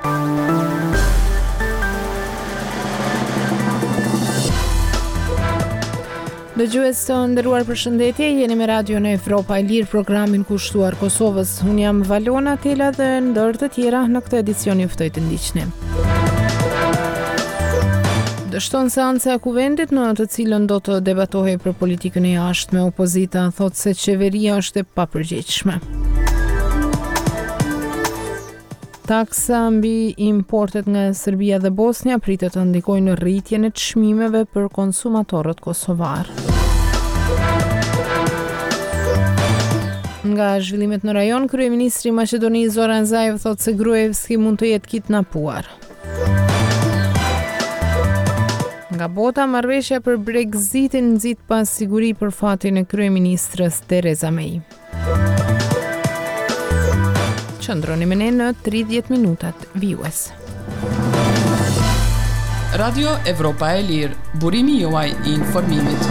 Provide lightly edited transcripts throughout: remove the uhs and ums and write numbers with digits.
Dëgjues të nderuar, përshëndetje, jeni me Radio në Evropa e Lirë, programin kushtuar Kosovës. Unë jam Valona Tela dhe ndër të tjera në këtë edicion ju ftoj të ndiqni. Dështon seanca e Kuvendit në të cilën do të debatohej për politikën e jashtme. Opozita thotë se qeveria është e papërgjegjshme. Taksa mbi importet nga Serbia dhe Bosnia pritet të ndikojë në rritjen e çmimeve për konsumatorët kosovar. Nga zhvillimet në rajon, kryeministri i Maqedonisë Zoran Zaev thotë se Gruevski mund të jetë kidnapuar. Nga bota, marrëveshja për Brexitin nxit pas siguri për fatin e kryeministrës Theresa May. Qëndroni me ne në 30 minutat vijues. Radio Evropa e Lirë, burimi juaj i informimit.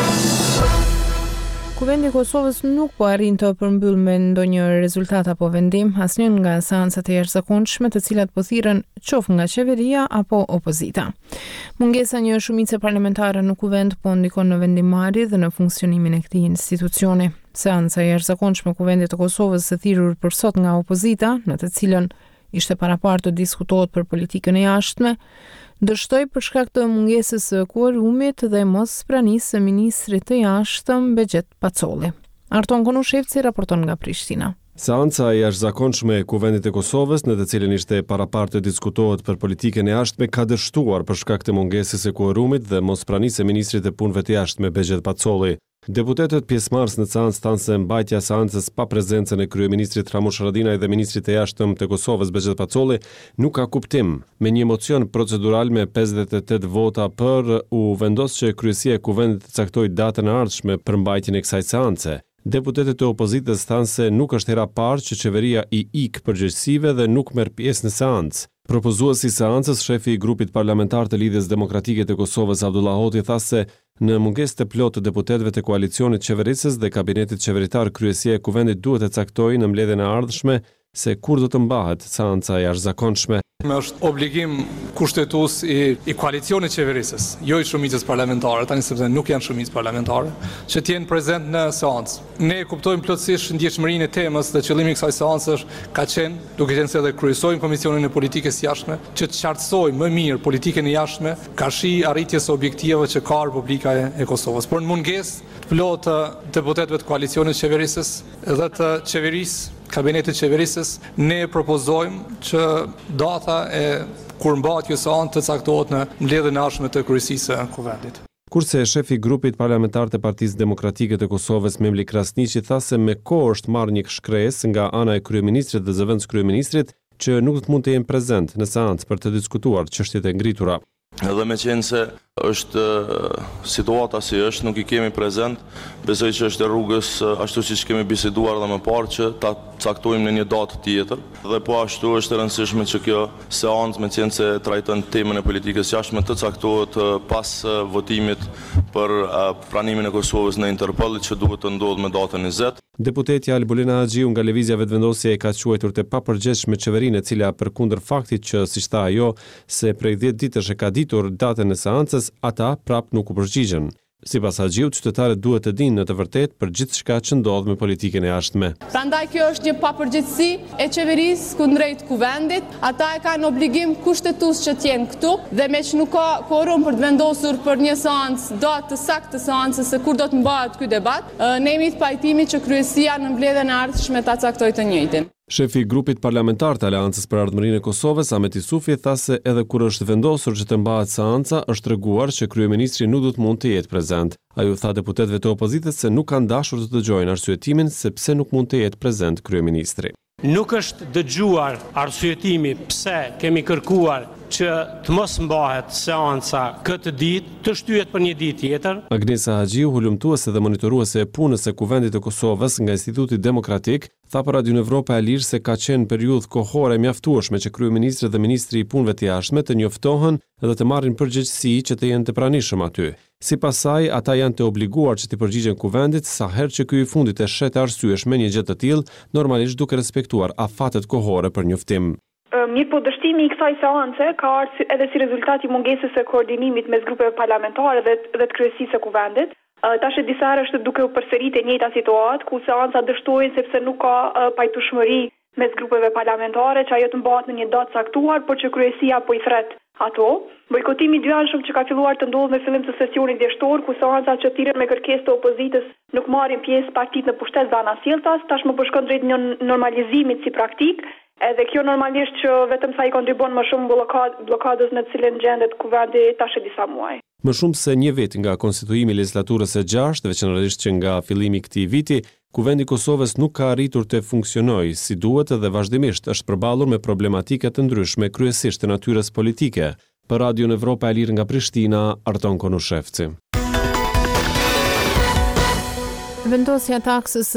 Kuvendi i Kosovës nuk po arrin të përmbyll me ndonjë rezultat apo vendim asnjë nga seancat e jashtëzakonshme të cilat po thirrën qoftë nga qeveria apo opozita. Mungesa një shumice parlamentare në kuvend po ndikon në vendimmarrje dhe në funksionimin e këtij institucioni. Seanca e jashtëzakonshme e Kuvendit të Kosovës së thirrur për sot nga opozita, në të cilën ishte paraparë të diskutohet për politikën e jashtme, dështoi për shkak të mungesës së kuorumit dhe mospranisë së ministrit të jashtëm Bexhet Pacolli. Arton Konushevci raporton nga Prishtina. Seanca e jashtëzakonshme e Kuvendit të Kosovës, në të cilën ishte paraparë të diskutohet për politikën e jashtme, ka dështuar për shkak të mungesës së kuorumit dhe mospranisë së ministrit të punëve të jashtme Bexhet Pacolli. Deputetët pjesëmarrës në seancë thanë se mbajtja e seancës pa prezencën e kryeministrit Ramush Haradinaj dhe ministrit të jashtëm të Kosovës Bexhet Pacolli nuk ka kuptim. Me një mocion procedural me 58 vota për, u vendos që kryesia e Kuvendit të caktojë datën e ardhshme për mbajtjen e kësaj seance. Deputetët e opozitës thanë se nuk është hera parë që qeveria i ik përgjegjësive dhe nuk merr pjesë në seancë. Propozuesi i seancës, shefi i grupit parlamentar të Lidhjes Demokratike të Kosovës Abdullah Hoti, tha se në mungesë të plotë të deputetëve të koalicionit qeverisës dhe kabinetit qeveritar, kryesia e Kuvendit duhet të caktojë në mbledhjen e ardhshme se kur do të mbahet seanca e jashtëzakonshme. Është obligim kushtetues i koalicionit qeverisës, jo i shumicës parlamentare, tani sepse nuk janë shumicë parlamentare, që të jenë prezent në seancë. Ne kuptojmë plotësisht ndjeshmërinë e temës dhe qëllimi i kësaj seance ka qenë, duke qenë se edhe kryesojmë Komisionin e Politikës Jashtme, që të qartësojë më mirë politikën e jashtme, kashi arritjes së objektivave që ka Republika e Kosovës. Por në mungesë të plotë të deputetëve të koalicionit qeverisës dhe të qeverisë, kabinetit qeverisës, ne propozojmë që data e kur mbahet kjo seancë të caktohet në mbledhjen e ardhshme të kryesisë së Kuvendit. Kurse shefi i grupit parlamentar të Partisë Demokratike të Kosovës Memli Krasniqi tha se me kohë është marrë një shkresë nga ana e kryeministrit dhe zëvendës kryeministrit që nuk do të mund të jenë prezent në seancë për të diskutuar çështjet e ngritura. Edhe me qenë se është situata si është, nuk i kemi prezent, besoj që është e rrugës ashtu siç kemi biseduar dhe më parë që ta caktojmë në një datë tjetër. Dhe po ashtu është e rëndësishme që kjo seancë, me qenë se trajton temën e politikës jashtme, të caktohet pas votimit për pranimin e Kosovës në Interpol, që duhet të ndodhë me datën 20. Deputeti Albulina Haxhiu nga Lëvizja Vetëvendosje e ka quajtur të papërgjegjshme qeverinë, e cila përkundër faktit që, siç tha ajo, se prej 10 ditësh e ka ditur datën e seancës, ata prap nuk u përgjigjen. Sipas Haxhiut, qytetarët duhet të dinë në të vërtetë për gjithçka që ndodh me politikën e jashtme. Prandaj kjo është një papërgjegjësi e qeverisë kundrejt Kuvendit. Ata e kanë obligim kushtetues që të jenë këtu dhe me që nuk ka kvorum për të vendosur për një seancë datë të saktë të seancës se kur do të mbahet ky debat, ne jemi të pajtimit që kryesia në mbledhjen e ardhshme ta caktojë të njëjtin. Shefi i grupit parlamentar të Aleancës për Ardhmërinë e Kosovës, Ahmet Isufi, tha se edhe kur është vendosur që të mbahet seanca, është treguar që kryeministri nuk do të mund të jetë prezent. Ai u tha deputetëve të opozitës se nuk kanë dashur të dëgjojnë arsyetimin se pse nuk mund të jetë prezent kryeministri. Nuk është dëgjuar arsyetimi pse kemi kërkuar që të mos mbahet seanca këtë ditë, të shtyhet për një ditë tjetër. Agnesa Haxhiu, hulumtuese dhe monitoruese e punës së Kuvendit të Kosovës nga Instituti Demokratik, tha për Radio Evropa e Lirë se ka qenë periudhë kohore mjaftueshme që kryeministri dhe ministri i punëve të jashtme të njoftohen dhe të marrin përgjegjësi që të jenë të pranishëm aty. Sipas saj, ata janë të obliguar që të përgjigjen Kuvendit sa herë që ky i fundit e shet arsyeshme një gjë të tillë, normalisht duke respektuar afatet kohore për njoftim. Mirë po dështimi I kësaj seance ka ardhur edhe si rezultat I mungesës së koordinimit mes grupeve parlamentare dhe të kryesisë së kuvendit. Tash disa herë është duke u përsëritur e njëjta situatë ku seanca dështojnë sepse nuk ka pajtueshmëri mes grupeve parlamentare që ajo të mbahet në një datë caktuar, por që kryesia po I thret ato. Bojkotimi I dyanshëm që ka filluar të ndodhë me fillim të sesionit dhjeshtor, ku seanca që thirren me kërkesë të opozitës nuk marrin pjesë partitë në pushtet dhe anasjelltas, tashmë po shkon drejt një normalizimit si praktik. Edhe kjo normalisht që vetëm sa I kontribon më shumë blokadës në të cilën gjendet kuvendi tash disa muaj. Më shumë se një vit nga konstituimi I legislaturës së 6, veçanërisht që nga fillimi I këtij viti, Kuvendi I Kosovës nuk ka arritur të funksionojë si duhet dhe vazhdimisht është përballur me problematika të ndryshme, kryesisht të natyrës politike. Për Radion Evropa e Lirë nga Prishtina, Arton Konushevci. Vendosja taksës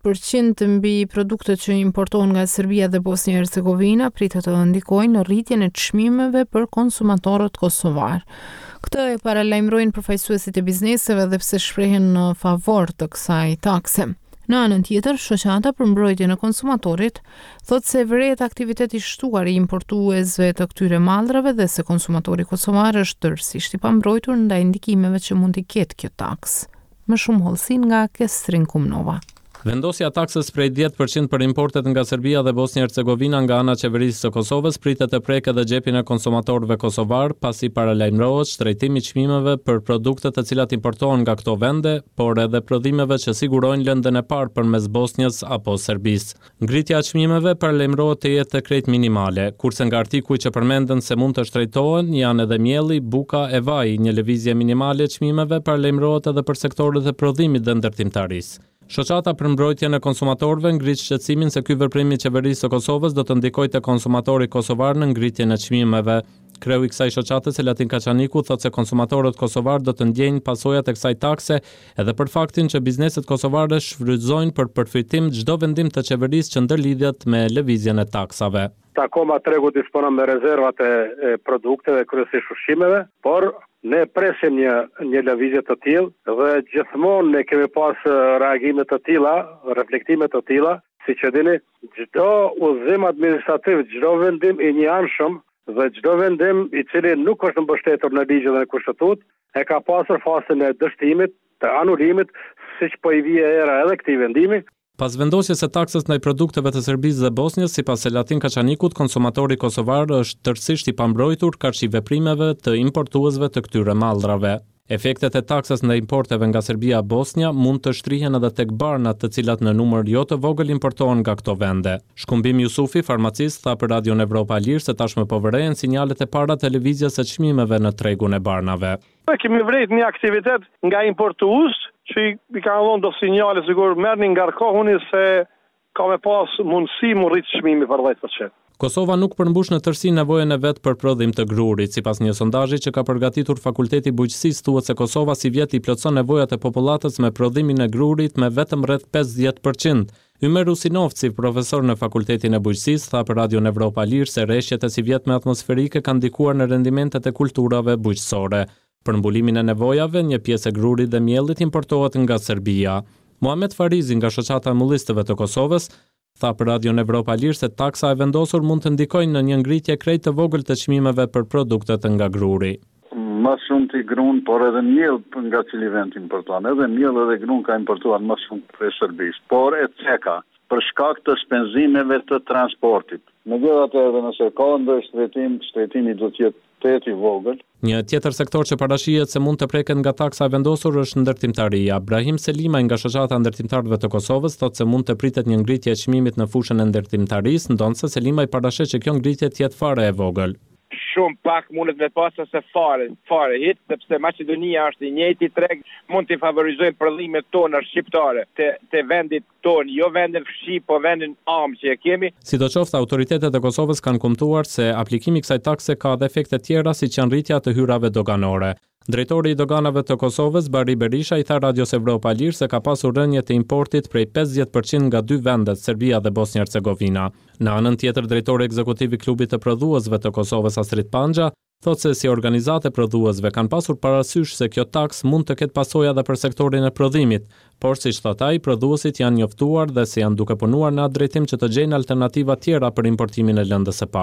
10% mbi produktet që importohen nga Serbia dhe Bosnia e Hercegovina pritet të ndikojë në rritjen e çmimeve për konsumatorët kosovar. Këtë e paralajmërojnë përfaqësuesit e bizneseve dhe pse shprehen në favor të kësaj takse. Në anën tjetër, shoqata për mbrojtjen e konsumatorit thotë se vëret aktiviteti I shtuar I importuesve të këtyre mallrave dhe se konsumatori kosovar është tërësisht I pambrojtur ndaj ndikimeve që mund të ketë kjo taks. Më shumë hollësin nga Kestrin Kumnova. Vendosja taksës prej 10% për importet nga Serbia dhe Bosnia e Hercegovina nga ana e qeverisë së Kosovës pritet të prekë edhe xhepin e konsumatorëve kosovar, pasi paralajmërohet shtrejtimi I çmimeve për produktet të cilat importohen nga këto vende, por edhe prodhimeve që sigurojnë lëndën e parë përmes Bosnjës apo Serbisë. Ngritja e çmimeve paralajmërohet të jetë të krejt minimale, kurse nga artikuj që përmenden se mund të shtrejtohen janë edhe mielli, buka e vaji. Një lëvizje minimale e çmimeve paralajmërohet edhe për sektorët e prodhimit dhe ndërtimtarisë. Shoqata për mbrojtjen e konsumatorëve ngrit shqetësimin se ky veprim I qeverisë së Kosovës do të ndikojë te konsumatori kosovar në ngritjen e çmimeve. Kreu I kësaj shoqate Selatin Kaçaniku thotë se konsumatorët kosovar do të ndjejnë pasojat e kësaj takse edhe për faktin që bizneset kosovare shfrytëzojnë për përfitim çdo vendim të qeverisë që ndërlidhet me lëvizjen e taksave. Akoma tregu disponon me rezervat e produkteve, kryesisht ushqimeve, por ne presim një lëvizje të tillë dhe gjithmonë ne kemi pas reagime të tilla, reflektime të tilla, siç e dini, çdo udhëzim administrativ, çdo vendim I njëanshëm dhe çdo vendim I cili nuk është mbështetur në ligj dhe në kushtetutë, e ka pasur fazën e dështimit, të anulimit, siç po I vije era edhe këtij vendimi. Pas vendosjes së taksës ndaj produkteve të Serbisë dhe Bosnjës, sipas Selatin Kaçanikut, konsumatori kosovar është tërësisht I pambrojtur karshi veprimeve të importuesve të këtyre mallrave. Efektet e taksës ndaj importeve nga Serbia Bosnja mund të shtrihen edhe tek barnat të cilat në numër jo të vogël importohen nga këto vende. Shkumbim Jusufi, farmacist, tha për Radion Evropa Lirë se tashmë po vërejnë sinjalet e para të lëvizjes së çmimeve në tregun e barnave. Kemi vërejt një aktivitet nga importues që I kanë dhënë do sinjale sigur merrni ngarkohuni se ka me pas mundësi mu rrit çmimi për 10%. Kosova nuk përmbush në tërësi nevojën e vet për prodhim të grurit. Sipas një sondazhi që ka përgatitur Fakulteti Bujqësisë, thuhet se Kosova si vjet I plotson nevojat e popullatës me prodhimin e grurit me vetëm rreth 50%. Ymer Usinovci, profesor në Fakultetin e Bujqësisë, tha për Radion Evropa Lirë se rreshjet e si vjetme atmosferike kanë ndikuar në rendimentet e kulturave bujqësore. Për mbulimin e nevojave, një pjesë e grurit dhe miellit importohet nga Serbia. Muhamet Farizi nga shoqata e mullistëve të Kosovës tha për Radion Evropa Lirë se taksa e vendosur mund të ndikojnë në një ngritje krejt të vogël të çmimeve për produktet nga gruri. Më shumë të grun, por edhe miell nga cili vend importon. Edhe miell edhe grun ka importuar më shumë prej Serbisë, por e ceka për shkak të shpenzimeve të transportit. Megjithatë edhe nëse ka ndonjë shtrejtimi do të jetë I vogël. Një tjetër sektor që parashihet se mund të preket nga taksa e vendosur është ndërtimtaria. Brahim Selima nga shoqata e ndërtimtarëve të Kosovës thotë se mund të pritet një ngritje e çmimit në fushën e ndërtimtarisë, ndonse Selima I parashet që kjo ngritje të jetë fare e vogël. Shumë pak mundet me pasë se fare hit, sepse Maqedonia është I njëjti treg, mund të favorizojnë prodhimet tona shqiptare te vendit tonë, jo vendin fshi, po vendin am që e kemi. Sidoqoftë, autoritetet e Kosovës kanë kumtuar se aplikimi I kësaj takse ka edhe efekte tjera siç janë rritja të hyrave doganore. Drejtori I doganave të Kosovës, Bari Berisha, I tha Radios Evropa Lirë se ka pasur rënje të importit prej 50% nga dy vendet, Serbia dhe Bosnia Hercegovina. Në anën tjetër, drejtori ekzekutivi I klubit të prodhuesve të Kosovës, Astrid Panxha, thotë se si organizatë e prodhuesve kanë pasur parasysh se kjo taks mund të ketë pasojë edhe për sektorin e prodhimit, por siç thot ai, prodhuesit janë njoftuar dhe se janë duke punuar në atë drejtim që të gjejnë alternativa tjera për importimin e lëndës së parë.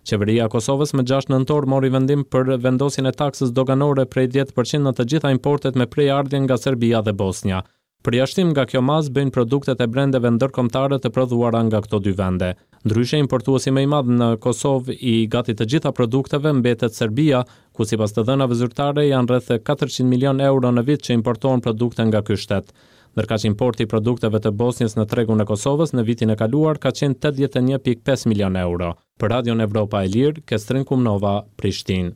Qeveria e Kosovës më 6 nëntor mori vendim për vendosjen e taksës doganore prej 10% në të gjitha importet me prejardhje nga Serbia dhe Bosnia. Përjashtim nga kjo mazë bëjnë produktet e brendeve ndërkombëtare të prodhuara nga këto dy vende. Ndryshe, importuesi më i madh në Kosovë i gati të gjitha produkteve mbetet Serbia, ku sipas të dhënave zyrtare janë rreth 400 milion euro në vit që importohen produkte nga ky shtet. Ndërkaq importi i produkteve të Bosnjës në tregun e Kosovës në vitin e kaluar ka qenë 81.5 milion euro. Për Radion Evropa e Lirë, Kestrin Kumnova, Prishtinë.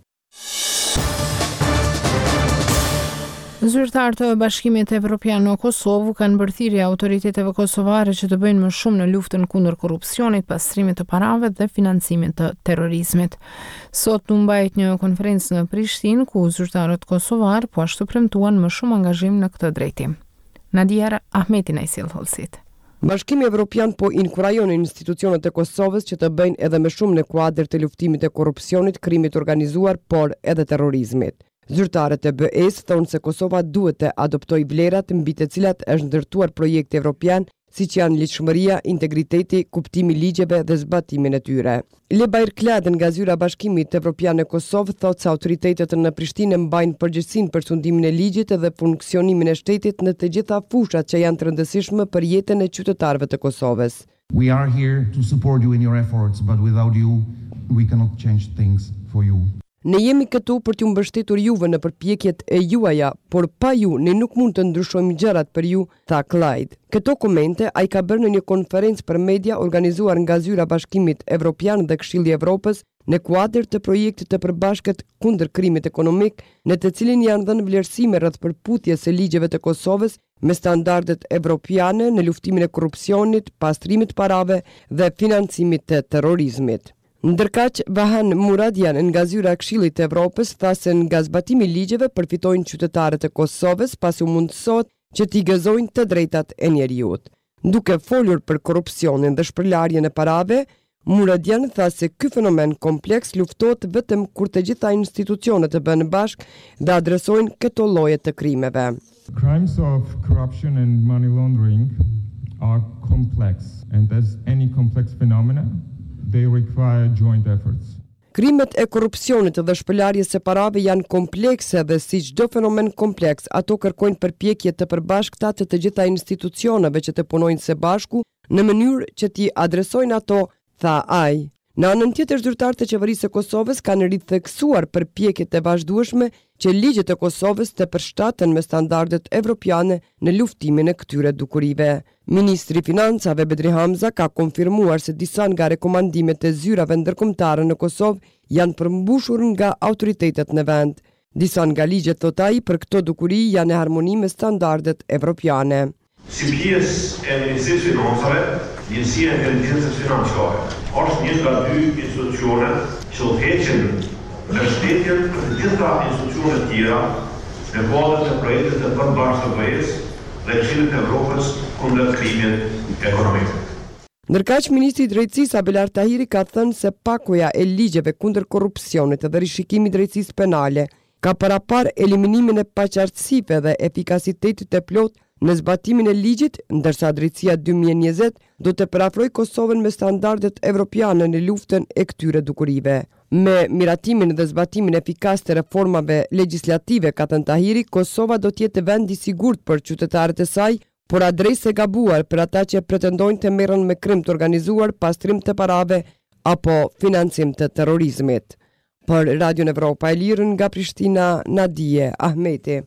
Zyrtarë të Bashkimit Evropian në Kosovë kanë bërthirë autoriteteve kosovare që të bëjnë më shumë në luftën kundër korrupsionit, pastrimit të parave dhe financimit të terrorizmit. Sot u mbajt një konferencë në Prishtinë ku zyrtarët kosovar po ashtu premtuan më shumë angazhim në këtë drejtim. Nadia Ahmeti na sjell holsit. Bashkimi Evropian po inkurajon institucionet e Kosovës që të bëjnë edhe më shumë në kuadër të luftimit të korrupsionit, krimit organizuar, por edhe terrorizmit. Zyrtarët e BE-s thonë se Kosova duhet të adoptojë vlerat mbi të cilat është ndërtuar projekti evropian, siç janë ligjshmëria, integriteti, kuptimi i ligjeve dhe zbatimin e tyre. Lebajr Kladen nga zyra Bashkimit Evropian në Kosovë thotë se autoritetet në Prishtinë mbajnë përgjegjësinë për sundimin e ligjit dhe funksionimin e shtetit në të gjitha fushat që janë të rëndësishme për jetën e qytetarëve të Kosovës. We are here to support you in your efforts, but without you we cannot change things for you. Ne jemi këtu për t'ju mbështetur juve në përpjekjet e juaja, por pa ju ne nuk mund të ndryshojmë gjërat për ju, tha Clyde. Këto komente ai ka bërë në një konferencë për media organizuar nga zyra Bashkimit Evropian dhe Këshilli i Evropës në kuadër të projektit të përbashkët kundër krimit ekonomik, në të cilin janë dhënë vlerësime rreth përputhjes së ligjeve të Kosovës me standardet evropiane në luftimin e korrupsionit, pastrimit parave dhe financimit të terrorizmit. Ndërkaq, Vahan Muradian nga zyra e Këshillit të Evropës tha se nga zbatimi i ligjeve përfitojnë qytetarët e Kosovës pasi u mundësohet që t'i gëzojnë të drejtat e njerëzit. Duke folur për korrupsionin dhe shpërlarjen e parave, Muradian tha se ky fenomen kompleks luftohet vetëm kur të gjitha institucionet të bëhen bashkë dhe adresojnë këto lloje të krimeve. Crimes of corruption and money laundering are complex, and as any complex phenomena, they require joint efforts. Krimet e korrupsionit dhe shpëlarjes së parave janë komplekse dhe si çdo fenomen kompleks, ato kërkojnë përpjekje të përbashkëta të gjitha institucioneve që të punojnë së bashku në mënyrë që t'i adresojnë ato, tha ai. Në anën tjetër, zyrtarët e qeverisë së Kosovës kanë ritheksuar përpjekjet e vazhdueshme që ligjet e Kosovës të përshtaten me standardet evropiane në luftimin e këtyre dukurive. Ministri i Financave Bedri Hamza ka konfirmuar se disa nga rekomandimet e zyrave ndërkombëtare në Kosovë janë përmbushur nga autoritetet në vend. Disa nga ligjet, thot ai, për këto dukuri janë në harmoni me standardet evropiane. Si pjesë e Ministrisë së Financave, Njësia e Inteligjencës Financiare është një nga dy institucione që udhëheqin mbështetjen për të gjitha institucionet tjera në kuadër të projektit të përbashkët të BE-s dhe Këshillit të Evropës kundër krimit ekonomik. Ndërkaq, ministri i Drejtësisë Abelar Tahiri ka thënë se pakoja e ligjeve kundër korrupsionit dhe rishikimi i drejtësisë penale ka parapar eliminimin e paqartësive dhe efikasitetit të plotë në zbatimin e ligjit, ndërsa drejtësia 2020 do të parafrojë Kosovën me standardet evropiane në luftën e këtyre dukurive. Me miratimin dhe zbatimin efikas të reformave legjislative, ka thënë Tahiri, Kosova do të jetë vend i sigurt për qytetarët e saj, por adresë e gabuar për ata që pretendojnë të merren me krim të organizuar, pastrim të parave apo financim të terrorizmit. Për Radion Evropa e Lirë nga Prishtina, Nadie Ahmeti.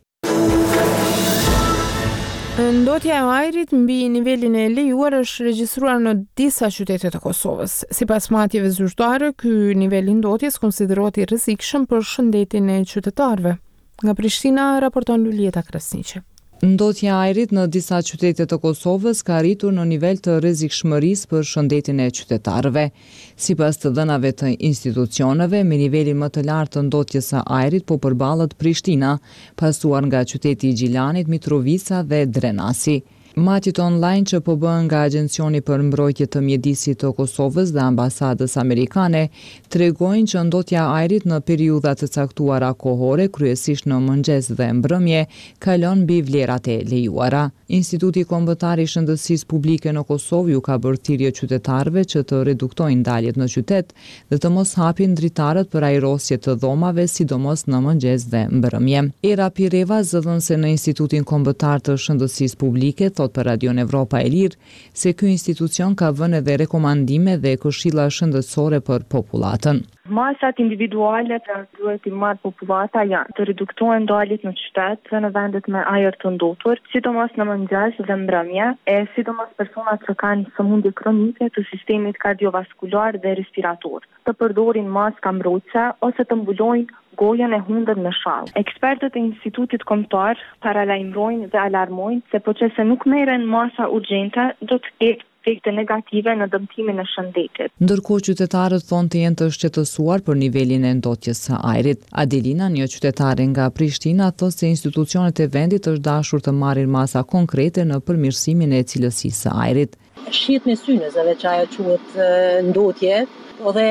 Ndotja e ajrit mbi nivelin e lejuar është regjistruar në disa qytete të Kosovës. Sipas matjeve zyrtare, ky nivel i ndotjes konsiderohet i rrezikshëm për shëndetin e qytetarëve. Nga Prishtina raporton Lulieta Krasniqi. Ndotja e ajrit në disa qytete të Kosovës ka arritur në nivel të rrezikshmërisë për shëndetin e qytetarëve. Sipas të dhënave të institucioneve, me nivelin më të lartë të ndotjes së ajrit po përballet Prishtina, pasuar nga qyteti i Gjilanit, Mitrovica dhe Drenasi. Matjet online që po bëhen nga Agjencioni për Mbrojtje të Mjedisit të Kosovës dhe Ambasadës Amerikane tregojnë që ndotja e ajrit në periudha të caktuara kohore, kryesisht në mëngjes dhe mbrëmje, kalon mbi vlerat e lejuara. Instituti Kombëtar i Shëndetësisë Publike në Kosovë ju ka bërë thirrje qytetarëve që të reduktojnë daljet në qytet dhe të mos hapin dritarët për ajrosje të dhomave, sidomos në mëngjes dhe mbrëmje. Era Pireva, zëdhënëse në Institutin Kombëtar të Shëndetësisë Publike, thot për Radio Evropa e Lirë se ky institucion ka vënë edhe rekomandime dhe këshilla shëndetësore për popullatën. Masat individuale që duhet i marrë populata janë të reduktojnë daljet në qytet dhe në vendet me ajër të ndotur, sidomos në mëngjes dhe mbrëmje, sidomos personat që kanë sëmundje kronike të sistemit kardiovaskular dhe respirator, të përdorin maska mbrojtëse ose të mbulojnë gojën e hundër me shall. Ekspertët e Institutit Kombëtar paralajmërojnë dhe alarmojnë se procese nuk merren masa urgjente do të ketë efekte negative në dëmtimin e shëndetit. Ndërkohë qytetarët thonë të jenë të shqetësuar për nivelin e ndotjes së ajrit. Adelina, një qytetare nga Prishtina, thotë se institucionet e vendit është dashur të marrin masa konkrete në përmirësimin e cilësisë së ajrit. Shihet me synës edhe që ajo quhet ndotje, dhe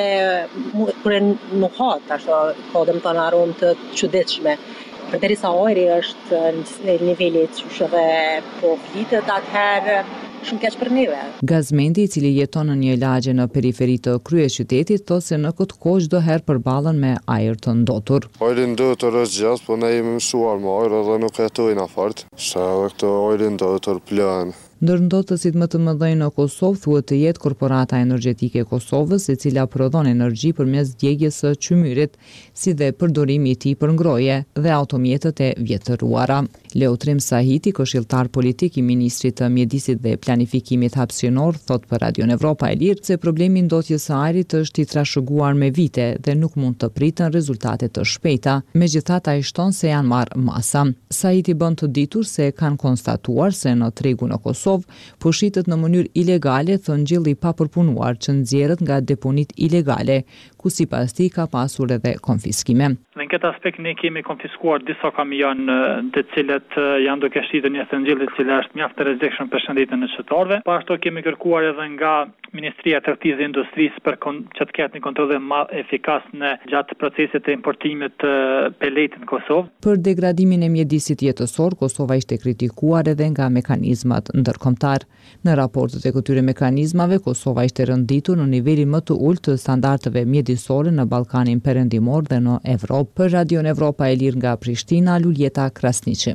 kur nuk ha ashtu ka domethënë aromë të çuditshme. Përderisa ajri është në niveli që edhe po flitet atëherë shumë keq për neve. Gazmendi, i cili jeton në një lagje në periferi të kryeqytetit, thotë se në këtë kohë çdo herë përballen me ajër të ndotur. Ajri ndotur është gjatë, po ne jemi mësuar me ajër dhe nuk jetojnë afart. Sa këto ajri ndotur plan. Ndërndotësit më të mëdhenj në Kosovë thuhet të jetë Korporata Energjetike e Kosovës, e cila prodhon energji përmes djegjes së qymyrit, si dhe përdorimi i tij për ngroje dhe automjetët e vjetëruara. Leutrim Sahiti, këshilltar politik i ministrit të Mjedisit dhe Planifikimit Hapësinor, thot për Radio Evropa e Lirë se problemi i ndotjes së ajrit është i trashëguar me vite dhe nuk mund të pritën rezultate të shpejta, megjithatë ai shton se janë marrë masa. Sahiti bën të ditur se kanë konstatuar se në tregun e Kosovë po shitet në mënyrë ilegale thonjilli i papërpunuar që nxjerrët nga deponit ilegale, ku sipas tij ka pasur edhe konfiskime. Në këtë aspekt ne kemi konfiskuar disa kamion të cilët janë duke shitur një thonjilli i cili është mjaft të rrezikshëm për shëndetin e qytetarëve. Po ashtu kemi kërkuar edhe nga Ministria e Tregtisë dhe Industrisë për që të ketë një kontroll më efikas në gjatë procesit të importimit të peletit në Kosovë. Për degradimin e mjedisit jetësor, Kosova ishte kritikuar edhe nga mekanizmat ndërkombëtar. Në raportet e këtyre mekanizmave, Kosova ishte rënditur në nivelin më të ulët të standardeve mjedisore në Ballkanin Perëndimor dhe në Evropë. Për Radio Evropa e Lirë nga Prishtina, Luljeta Krasniqi.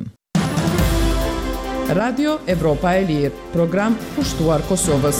Radio Evropa e Lirë, program pushtuar Kosovës.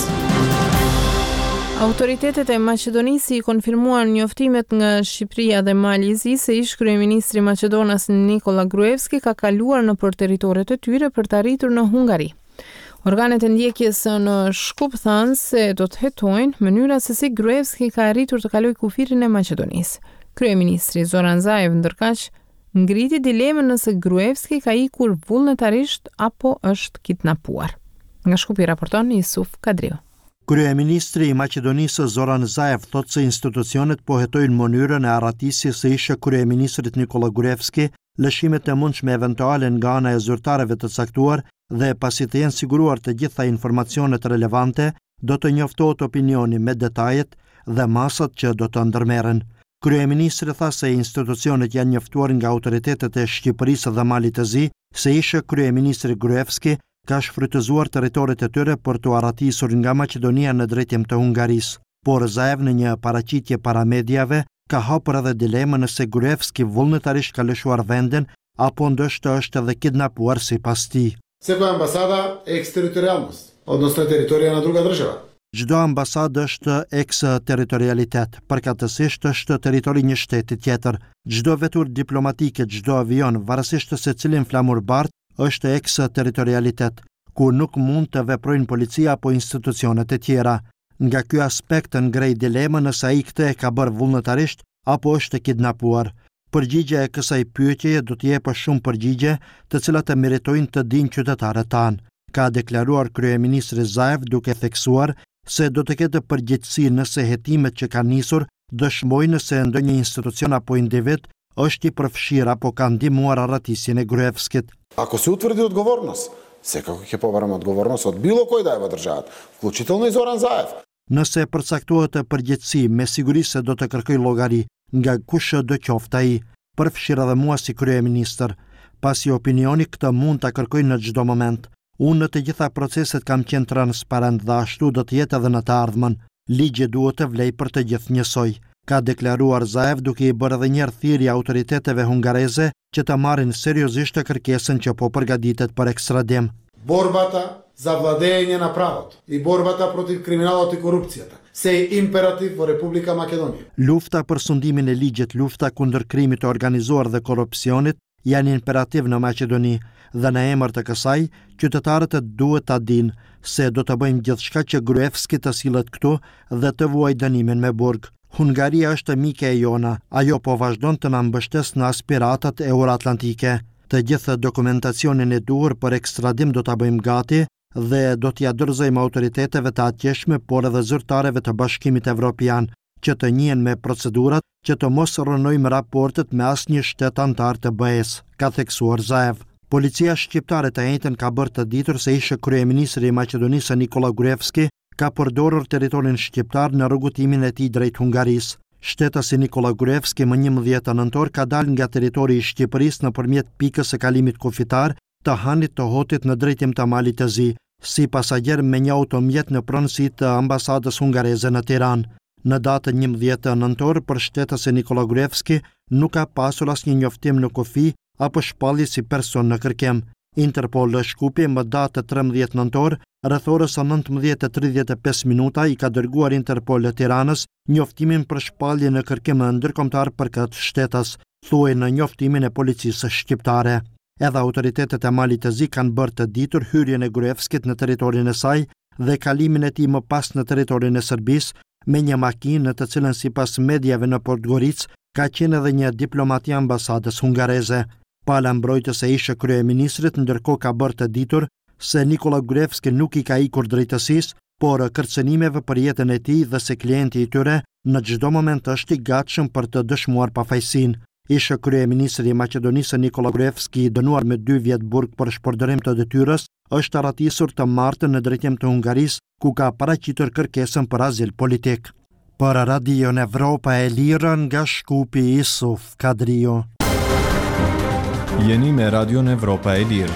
Autoritetet e Maqedonisë i konfirmuan njoftimet nga Shqipëria dhe Malizi se ish kryeministri i Maqedonas Nikola Gruevski ka kaluar nëpër territoret e tyre për të arritur në Hungari. Organet e ndjekjes në Shkup thanë se do të hetojnë mënyra se si Gruevski ka arritur të kalojë kufirin e Maqedonisë. Kryeministri Zoran Zaev ndërkaq ngriti dilemën nëse Gruevski ka ikur vullnetarisht apo është kidnapuar. Nga Shkupi raporton Yusuf Kadriu. Kryeministri i Maqedonisë Zoran Zaev thotë se institucionet po hetojnë mënyrën e arratisjes së ish kryeministrit Nikola Gruevski, lëshimet e mundshme eventuale nga ana e zyrtarëve të caktuar dhe pasi të jenë siguruar të gjitha informacionet relevante, do të njoftohet opinioni me detajet dhe masat që do të ndërmerren. Kryeministri tha se institucionet janë njoftuar nga autoritetet e Shqipërisë dhe Malit të Zi se ish kryeministri Gruevski ka shfrytëzuar territoret e tyre për të arratisur nga Maqedonia në drejtim të Hungarisë, por Zaev në një paraqitje para mediave ka hapur edhe dilemën nëse Gruevski vullnetarisht ka lëshuar vendin apo ndoshta është edhe kidnapuar sipas tij. Секоја амбасада е екс-територијалност, односно територија на друга држава. Çdo ambasadë është eks-territorialitet, përkatësisht është territori një shteti tjetër. Çdo vetur diplomatike, çdo avion, varësisht se cilin flamurbart, është eks-territorialitet, ku nuk mund të veprojnë policia apo institucionet e tjera. Nga ky aspekt ngrej dilemën nëse ai këtë e ka bërë vullnetarisht apo është kidnapuar. Përgjigjja e kësaj pyetjeje do të jepë shumë përgjigje, të cilat e meritojnë të dinë qytetarët tanë, ka deklaruar kryeministri Zaev duke theksuar se do të ketë përgjegjësi nëse hetimet që kanë nisur dëshmojnë se ndonjë institucion apo individ është i përfshirë apo ka ndihmuar arratisjen e Gruevskit. Ако се утврди одговорност, секако ќе побараме одговорност од било кој да е во државата, вклучително и Зоран Заев. Nëse përcaktohet përgjegjësi, me siguri se do të kërkoj llogari nga kush do qoftë ai, përfshirë edhe mua si kryeministër, pasi opinioni këtë mund ta kërkoj në çdo moment. Unë në të gjitha proceset kam qenë transparent dhe ashtu do të jetë edhe në të ardhmen. Ligji duhet të vlej për të gjithë njësoj, ka deklaruar Zaev duke i bërë edhe një thirrje autoriteteve hungareze që të marrin seriozisht kërkesën që po përgatitet për ekstradim. Борбата за владење на правото и борбата против криминалот и корупцијата се императив во Република Македонија. Lufta për sundimin e ligjit, lufta kundër krimit të organizuar dhe korrupsionit janë imperativ në Maqedoni dhe në emër të kësaj, qytetarët duhet ta dinë se do të bëjmë gjithçka që Gruevski të sillet këtu dhe të vuajë dënimin me burg. Hungaria është mike e jona, ajo po vazhdon të na mbështesë në aspiratat euroatlantike. Të gjithë dokumentacionin e duhur për ekstradim do ta bëjmë gati dhe do t'ia dorëzojmë autoriteteve të atjeshme, por edhe zyrtareve të Bashkimit Evropian, që të njihen me procedurat që të mos rënojmë raportet me asnjë shtet antar të BE-s, ka theksuar Zaev. Policia shqiptare të njëjtën ka bërë të ditur se ish kryeministri i Maqedonisë Nikola Gruevski ka përdorur territorin shqiptar në rrugutimin e tij drejt Hungarisë. Shtetësi Nikola Gruevski më 11 nëntor ka dalë nga territori i Shqipërisë nëpërmjet pikës së kalimit kufitar të Hanit të Hotit në drejtim të Malit të Zi, si pasagjer me një automjet në pronësi të ambasadës hungareze në Tiranë. Në datën 11 nëntor, për shtetësi Nikola Gruevski nuk ka pasur asnjë njoftim në kufi apo shpallje si person në kërkim. Interpol në Shkupi më datë 13 nëntor, rreth orës 19:35 minuta i ka dërguar Interpol në Tiranës njoftimin për shpallje në kërkim ndërkombëtar për këtë shtetës, thuaj në njoftimin e policisë shqiptare. Edhe autoritetet e Malit të Zi kanë bërë të ditur hyrjen e Gruevskit në territorin e saj dhe kalimin e tij më pas në territorin e Serbisë me një makinë në të cilën sipas mediave në Podgoricë ka qenë edhe një diplomat i ambasadës hungareze. Pala mbrojtës e ish kryeministrit ndërkohë ka bërë të ditur se Nikola Gruevski nuk i ka ikur drejtësisë, por kërcënimeve për jetën e tij dhe se klienti i tyre në çdo moment është i gatshëm për të dëshmuar pafajësinë. Ish kryeministri i Maqedonisë Nikola Gruevski, dënuar me 2 vjet burg për shpërdorim të detyrës, është arratisur të martën në drejtim të Hungarisë, ku ka paraqitur kërkesën për azil politik. Për Radion Evropa e Lirë nga Shkupi, Isuf Kadrio. Jeni me Radion Evropa e Lirë.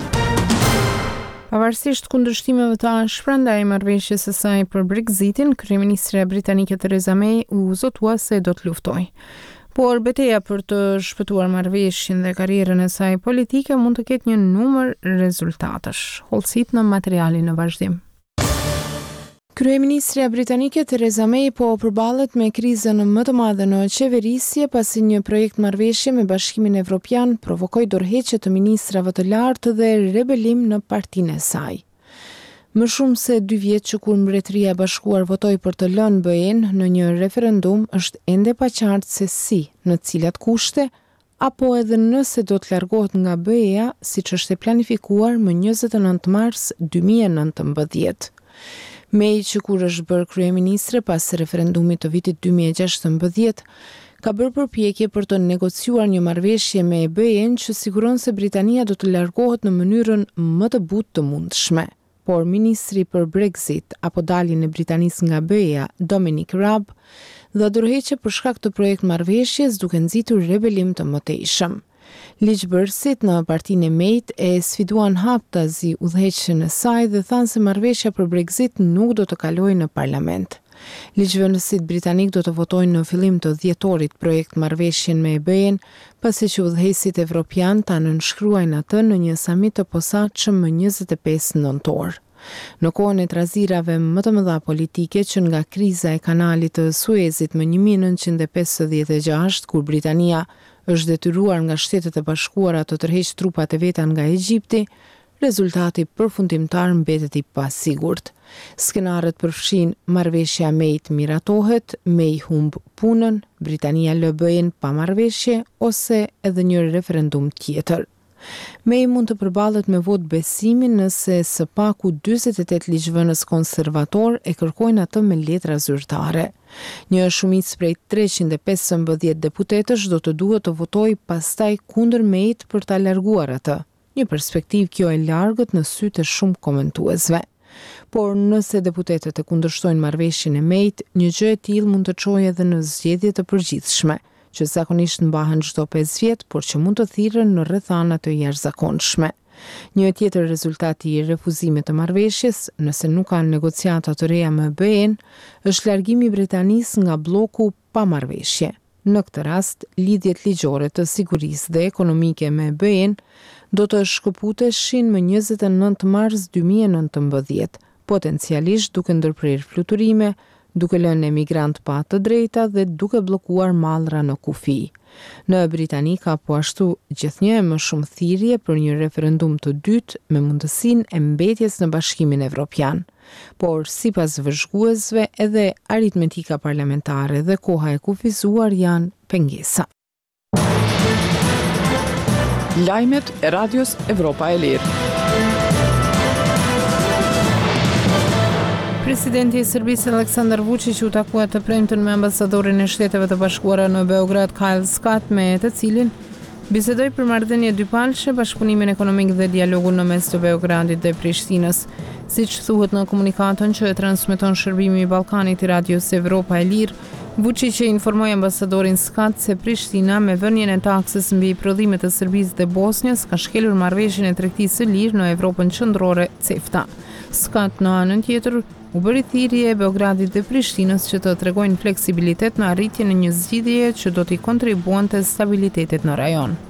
Pavarësisht kundërshtimeve të ashpra ndaj marrëveshjes së saj për Brexitin, kryeministre britanike Theresa May u zotua se do të luftojë. Por betejë për të shpëtuar marrëveshjen dhe karrierën e saj politike mund të ketë një numër rezultatesh. Hollësit në materialin në vazhdim. Kryeministria britanike Theresa May po përballet me krizën më të madhe në qeverisje pasi një projekt marrëveshje me Bashkimin Evropian provokoi dorëheqje të ministrave të lartë dhe rebelim në partinë e saj. Më shumë se 2 vjet që kur Mbretëria e Bashkuar votoi për të lënë BE-n në një referendum, është ende pa qartë se si, në cilat kushte, apo edhe nëse do të largohet nga BE-a, siç është e planifikuar më 29 mars 2019. May, që kur është bërë kryeministre pas referendumit të vitit 2016, ka bërë përpjekje për të negociuar një marrëveshje me BE-n që siguron se Britania do të largohet në mënyrën më të butë të mundshme. Por ministri për Brexit apo daljen e Britanisë nga BE-a, Dominic Raab, dha dorëheqje për shkak të projekt marrëveshjes duke nxitur rebelim të mëtejshëm. Ligjbërësit në partinë e Mayt e sfiduan haptazi udhëheqjen e saj dhe thanë se marrëveshja për Brexit nuk do të kalojë në parlament. Ligjvënësit britanik do të votojnë në fillim të dhjetorit projekt marrëveshjen me BE-n, pasi që udhëheqësit evropian ta nënshkruajnë atë në një samit të posaçëm më 25 nëntor. Në kohën e trazirave më të mëdha politike që nga kriza e kanalit të Suezit më 1956, kur Britania është detyruar nga Shtetet e Bashkuara të tërheqë trupat e veta nga Egjipti, rezultati përfundimtar mbetet i pasigurt. Skenarët përfshin marrëveshja Mayt miratohet, May humb punën, Britania lë BE-n pa marrëveshje ose edhe një referendum tjetër. May mund të përballet me votë besimi nëse së paku 48 ligjvënës konservator e kërkojnë atë me letra zyrtare. Një shumicë prej 315 deputetësh do të duhet të votojë pastaj kundër Mayt për ta larguar atë. një perspektivë kjo e largët në sytë e shumë komentuesve. Por nëse deputetët e kundërshtojnë marrëveshjen e Mayt, një gjë e tillë mund të çojë edhe në zgjedhje të përgjithshme, që zakonisht mbahen çdo 5 vjet, por që mund të thirren në rrethana të jashtëzakonshme. Një tjetër rezultat i refuzimit të marrëveshjes, nëse nuk kanë negociata të reja me BE-n, është largimi i Britanisë nga bloku pa marrëveshje. Në këtë rast, lidhjet ligjore të sigurisë dhe ekonomike me BE-n do të shkëputeshin më 29 mars 2019, potencialisht duke ndërprer fluturime, duke lënë emigrant pa të drejta dhe duke bllokuar mallra në kufi. Në Britani ka po ashtu gjithnjë më shumë thirrje për një referendum të dytë me mundësinë e mbetjes në Bashkimin Evropian. Por sipas vëzhguesve edhe aritmetika parlamentare dhe koha e kufizuar janë pengesa. Lajmet e Radios Evropa e Lirë. Presidenti i Serbisë Aleksandar Vučić u takua të premten me ambasadorin e Shteteve të Bashkuara në Beograd Kyle Scott, me të cilin bisedoi për marrëdhënie dypalëshe, bashkëpunimin ekonomik dhe dialogun në mes të Beogradit dhe Prishtinës. Siç thuhet në komunikatën që e transmeton Shërbimi i Ballkanit i Radios Evropa e Lirë, Vučić e informoi ambasadorin Scott se Prishtina me vënien e taksës mbi prodhimet e Serbisë dhe Bosnjës ka shkelur marrëveshjen e tregtisë së lirë në Evropën qendrore CEFTA. Scott në anën tjetër u bëri thirrje Beogradit dhe Prishtinës që të tregojnë fleksibilitet në arritjen e një zgjidhjeje që do t'i kontribuonte stabilitetit në rajon.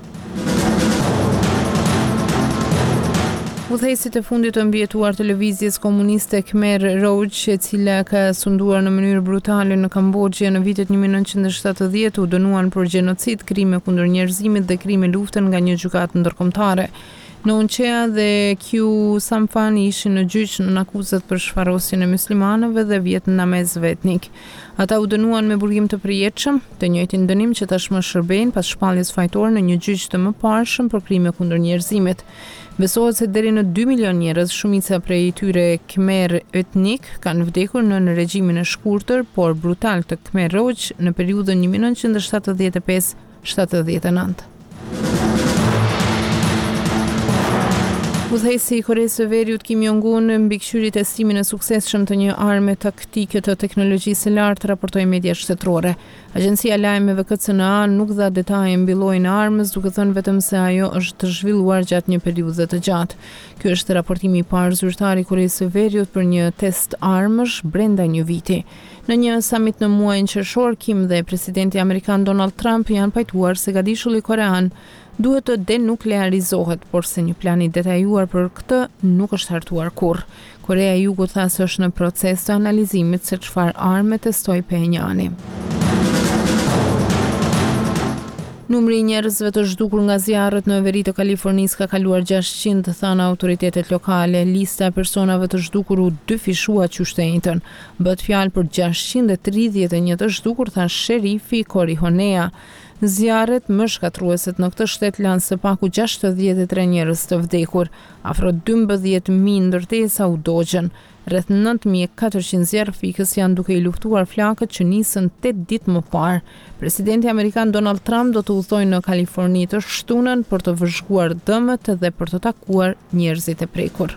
Udhëheqësit e fundit të mbijetuar të lëvizjes komuniste Khmer Rouge, e cila ka sunduar në mënyrë brutale në Kambodhë në vitet 1970, u dënuan për gjenocid, krime kundër njerëzimit dhe krime lufte nga një gjykatë ndërkombëtare. Nonchea dhe Q Samphan ishin në gjyq në akuzat për shfarosjen e muslimanëve dhe vietnamezëve etnik. Ata u dënuan me burgim të përjetshëm, të njëjtin dënim që tashmë shërbejnë pas shpalljes fajtore në një gjyq të mëparshëm për krime kundër njerëzimit. Besohet se deri në 2 milion njerëz, shumica prej tyre Khmer etnik, kanë vdekur në regjimin e shkurtër por brutal të Khmer Rouge në periudhën 1975-79. Udhëheqësi i Koresë së Veriut Kim Jong-un mbikëqyri testimin e suksesshëm të një arme taktike të teknologjisë së lartë, raportoi media shtetërore. Agjencia e lajmeve KCNA nuk dha detaje mbi llojin e armës, duke thënë vetëm se ajo është të zhvilluar gjatë një periudhe të gjatë. Ky është raportimi i parë zyrtar i Koresë së Veriut për një test armësh brenda një viti. Në një summit në muajin qershor, Kim dhe presidenti amerikan Donald Trump janë pajtuar se gadishulli korean duhet të denuklearizohet, por se një plan i detajuar për këtë nuk është hartuar kurrë. Korea e Jugut tha se është në proces të analizimit se çfarë arme testoi Pyongyang. Numri i njerëzve të zhdukur nga zjarret në veri të Kalifornisë ka kaluar 600, thanë autoritetet lokale. Lista e personave të zhdukur u dyfishua qytetin. Bëhet fjalë për 631 të zhdukur, tha sherifi Cory Honea. Zjarret më shkatrueset në këtë shtet lanë së paku 63 njerëz të vdekur, afro 12.000 ndërtesa u dogjën. Rreth 9.400 zjarrfikës janë duke i luftuar flakët që nisën 8 ditë më parë. Presidenti amerikan Donald Trump do të udhtojë në Kaliforni të shtunën për të vëzhguar dëmët dhe për të takuar njerëzit e prekur.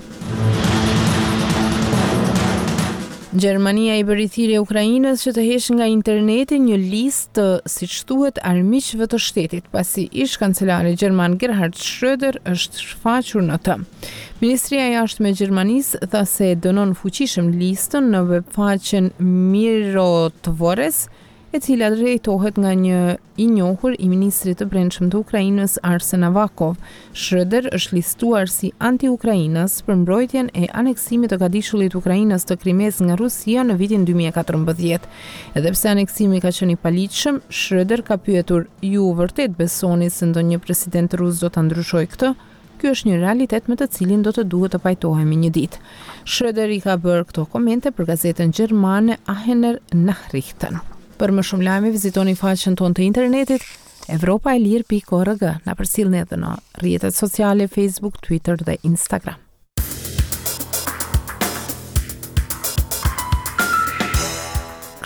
Gjermania i bëri thirrje Ukrainës që të heqë nga interneti një listë, siç thuhet, armiqve të shtetit, pasi ish-kancelari gjerman Gerhard Schröder është shfaqur në të. Ministria e Jashtme e Gjermanisë tha se dënon fuqishëm listën në webfaqen Mirotvores, e cila drejtohet nga një i njohur i ministrit të brendshëm të Ukrainës Arsen Avakov. Schröder është listuar si anti-Ukrainas për mbrojtjen e aneksimit të gadishullit Ukrainës të Krimes nga Rusia në vitin 2014. Edhe pse aneksimi ka qenë i paligjshëm, Schröder ka pyetur: "Ju vërtet besoni se ndonjë president rus do ta ndryshojë këtë?" Ky është një realitet me të cilin do të duhet të pajtohemi një ditë. Schröder i ka bërë këto komente për gazetën gjermane Aachener Nachrichten. Për më shumë lajme, vizitoni faqen tonë të internetit europaelir.org. Na përcjellni edhe në rrjetet sociale Facebook, Twitter dhe Instagram.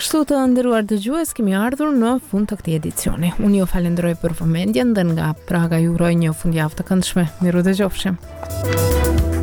Kështu të nderuar dëgjues, kemi ardhur në fund të këtij edicioni. Unë ju falenderoj për vëmendjen dhe nga Praga ju uroj një fundjavë të këndshme. Miru dëgjofshim.